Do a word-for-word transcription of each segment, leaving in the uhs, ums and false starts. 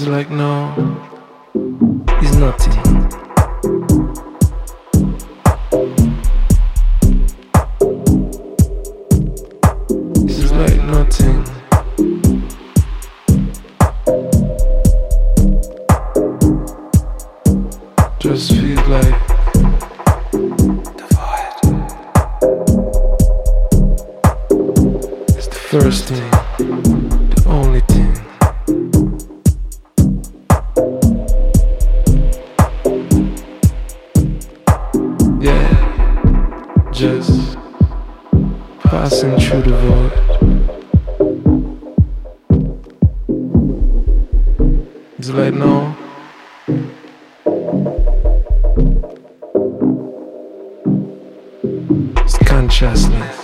It's like no, it's nothing. It's like nothing. Just feels like the void. It's the first thing, the only thing. Yeah, just passing through the void. It's like no, it's consciousness.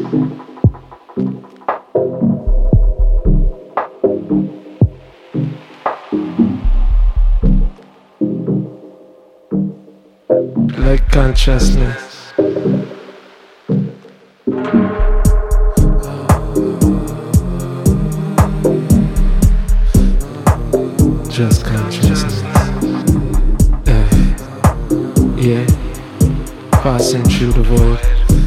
Like consciousness. Just consciousness. Uh, yeah, passing through the void.